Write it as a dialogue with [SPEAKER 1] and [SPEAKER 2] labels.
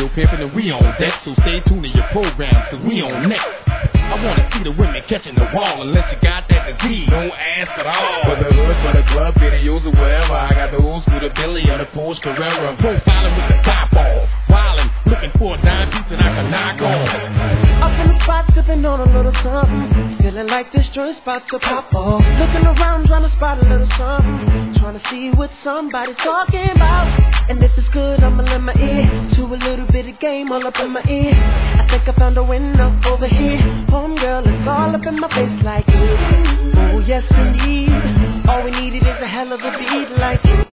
[SPEAKER 1] radio pimping and we on deck. So stay tuned to your program, cause we on next. I wanna see the women catching the wall. Unless you got that disease, don't ask at all.
[SPEAKER 2] For the hood, for the club, videos or wherever, I got the old school, the Billy or the Porsche Carrera.
[SPEAKER 1] Profiling with the top off, wildin', looking for a dime piece that I can knock off.
[SPEAKER 3] Up in the spot, sipping on a little something, feeling like this joint's about to pop off. Looking around, trying to spot a little something, trying to see what somebody's talking about. And if it's good, I'ma lend my ear to a little bit of game all up in my ear. I think I found a window over here. Homegirl, it's all up in my face like, oh yes indeed. All we needed is a hell of a beat like